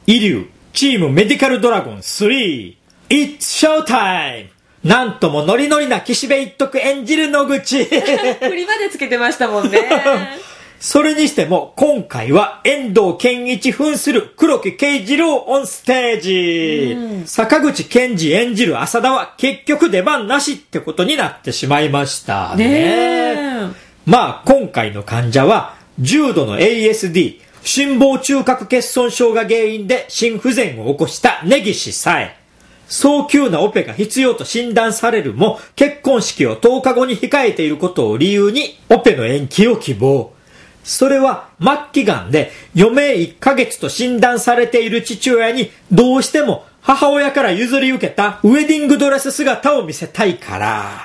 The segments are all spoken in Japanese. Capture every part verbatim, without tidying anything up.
イリュウチームメディカルドラゴンスリー It's Showtime。なんともノリノリな岸辺一徳演じる野口振りまでつけてましたもんねそれにしても今回は遠藤憲一扮する黒木圭次郎オンステージ、うん、坂口健二演じる浅田は結局出番なしってことになってしまいましたね。ねまあ今回の患者は重度の エーエスディー 心房中核欠損症が原因で心不全を起こした根岸さえ。早急なオペが必要と診断されるも、結婚式をとおかごに控えていることを理由に、オペの延期を希望。それは末期がんで余命いっかげつと診断されている父親に、どうしても母親から譲り受けたウェディングドレス姿を見せたいから。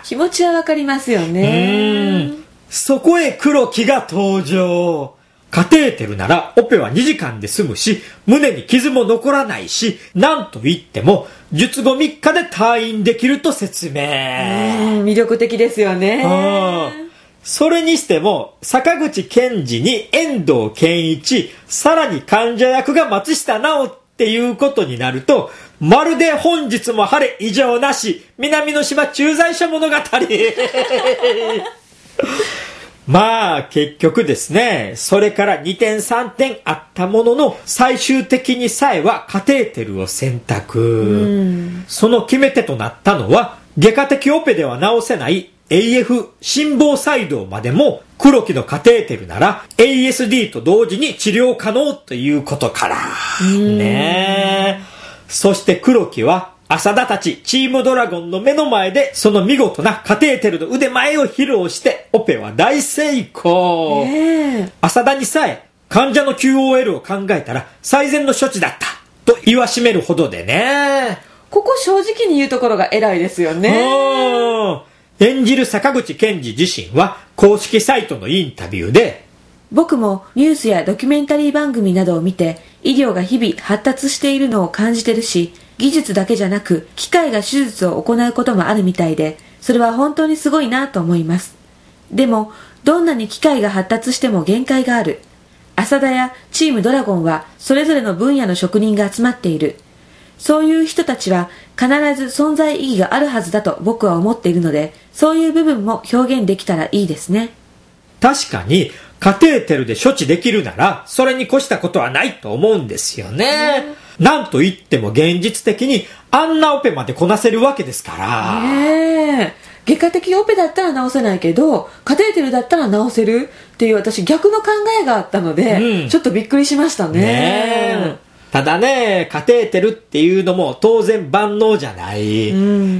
気持ちはわかりますよね。 うーん。そこへ黒木が登場。カテーテルならオペはにじかんで済むし、胸に傷も残らないし、なんと言っても術後みっかで退院できると説明。 うん、魅力的ですよね。 それにしても坂口健二に遠藤憲一、さらに患者役が松下奈緒っていうことになると、まるで本日も晴れ異常なし南の島駐在者物語まあ結局ですね、それからにてんさんてんあったものの、最終的にさえはカテーテルを選択。その決め手となったのは、外科的オペでは治せない エーエフ 心房細動までも黒木のカテーテルなら エーエスディー と同時に治療可能ということからねえ。そして黒木は浅田たちチームドラゴンの目の前でその見事なカテーテルの腕前を披露してオペは大成功、えー、浅田にさえ患者の キューオーエル を考えたら最善の処置だったと言わしめるほどでね。 ここ正直に言うところが偉いですよね。 演じる坂口健二自身は公式サイトのインタビューで、 僕もニュースやドキュメンタリー番組などを見て医療が日々発達しているのを感じてるし、技術だけじゃなく機械が手術を行うこともあるみたいで、それは本当にすごいなと思います。でもどんなに機械が発達しても限界がある。浅田やチームドラゴンはそれぞれの分野の職人が集まっている。そういう人たちは必ず存在意義があるはずだと僕は思っているので、そういう部分も表現できたらいいですね。 確かにカテーテルで処置できるならそれに越したことはないと思うんですよね。なんと言っても現実的にあんなオペまでこなせるわけですから。 ねえ。外科的オペだったら治せないけどカテーテルだったら治せるっていう、私逆の考えがあったので、うん、ちょっとびっくりしました ね, ねただね、カテーテルっていうのも当然万能じゃない、うん、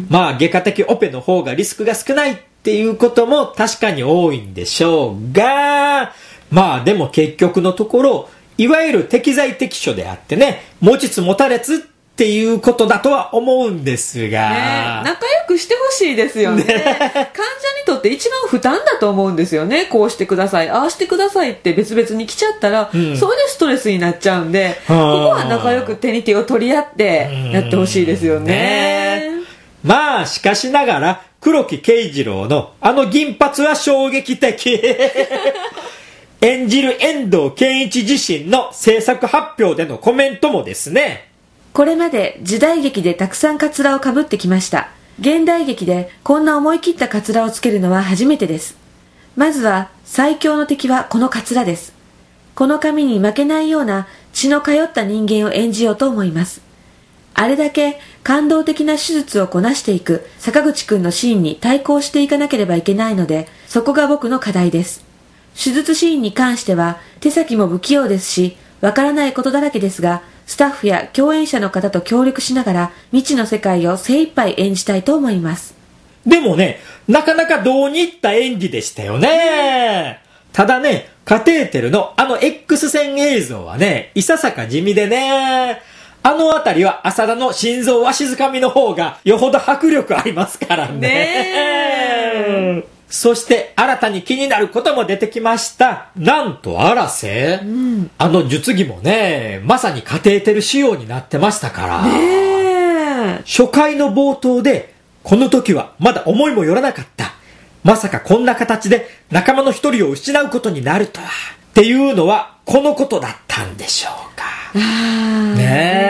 まあ外科的オペの方がリスクが少ないっていうことも確かに多いんでしょうが、まあでも結局のところいわゆる適材適所であってね、持ちつ持たれつっていうことだとは思うんですが、 ね、仲良くしてほしいですよ ね, ね患者にとって一番負担だと思うんですよね。こうしてください、ああしてくださいって別々に来ちゃったら、うん、それでストレスになっちゃうんで、ここは仲良く手に手を取り合ってやってほしいですよ ね, ね。 まあしかしながら黒木圭次郎のあの銀髪は衝撃的演じる遠藤憲一自身の制作発表でのコメントもですね、 これまで時代劇でたくさんカツラをかぶってきました。現代劇でこんな思い切ったカツラをつけるのは初めてです。まずは最強の敵はこのカツラです。この髪に負けないような血の通った人間を演じようと思います。あれだけ感動的な手術をこなしていく坂口くんのシーンに対抗していかなければいけないので、そこが僕の課題です。手術シーンに関しては手先も不器用ですし、わからないことだらけですが、スタッフや共演者の方と協力しながら未知の世界を精一杯演じたいと思います。 でもね、なかなかどうにいった演技でしたよね。ただね、カテーテルのあの X 線映像はね、いささか地味でね、あのあたりは浅田の心臓わしづかみの方がよほど迫力ありますからね。ねそして新たに気になることも出てきました。なんと荒瀬、うん、あの術着もね、まさにカテーテル仕様になってましたから、ね、初回の冒頭でこの時はまだ思いもよらなかった、まさかこんな形で仲間の一人を失うことになるとはっていうのはこのことだったんでしょうか。 あね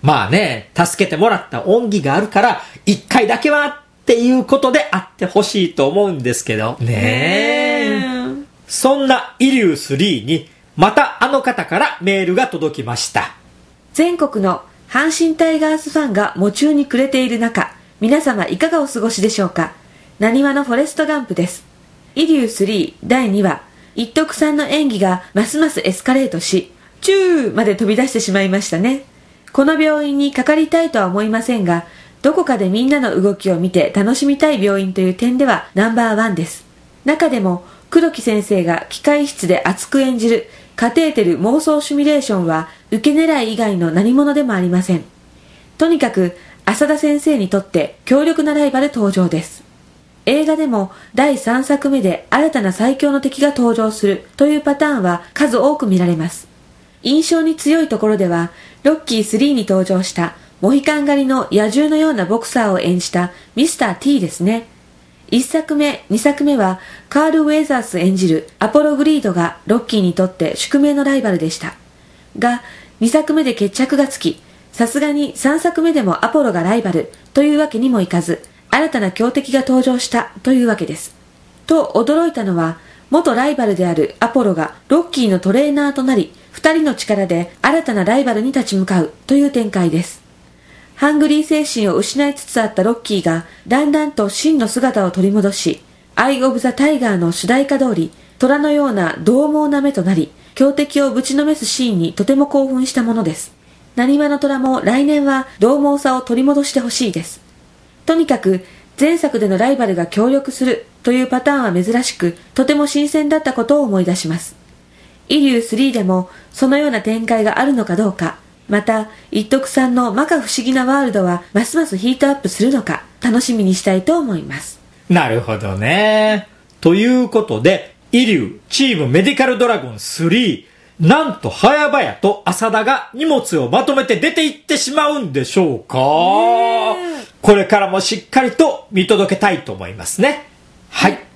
まあね、助けてもらった恩義があるから、一回だけはっていうことであってほしいと思うんですけど。ねえ。そんなイリュースリーに、またあの方からメールが届きました。 全国の阪神タイガースファンが夢中に暮れている中、皆様いかがお過ごしでしょうか。なにわのフォレストガンプです。イリュースリーだいにわ、一徳さんの演技がますますエスカレートし、チューまで飛び出してしまいましたね。この病院にかかりたいとは思いませんが、どこかでみんなの動きを見て楽しみたい病院という点ではナンバーワンです。中でも黒木先生が機械室で熱く演じるカテーテル妄想シミュレーションは受け狙い以外の何者でもありません。とにかく浅田先生にとって強力なライバル登場です。映画でもだいさんさくめで新たな最強の敵が登場するというパターンは数多く見られます。印象に強いところではロッキースリーに登場したモヒカン狩りの野獣のようなボクサーを演じたミスター T ですね。いっさくめ、にさくめはカール・ウェザース演じるアポロ・グリードがロッキーにとって宿命のライバルでした。が、にさくめで決着がつき、さすがにさんさくめでもアポロがライバルというわけにもいかず、新たな強敵が登場したというわけです。と驚いたのは、元ライバルであるアポロがロッキーのトレーナーとなり、二人の力で新たなライバルに立ち向かうという展開です。ハングリー精神を失いつつあったロッキーがだんだんと真の姿を取り戻し、アイ・オブ・ザ・タイガーの主題歌通り、虎のような獰猛な目となり、強敵をぶちのめすシーンにとても興奮したものです。なにわの虎も来年は獰猛さを取り戻してほしいです。とにかく前作でのライバルが協力するというパターンは珍しく、とても新鮮だったことを思い出します。イリュースリーでもそのような展開があるのかどうか、また一徳さんの摩訶不思議なワールドはますますヒートアップするのか楽しみにしたいと思います。 なるほどね。ということでイリューチームメディカルドラゴンスリー、なんと早々と浅田が荷物をまとめて出て行ってしまうんでしょうか。これからもしっかりと見届けたいと思いますね。はい。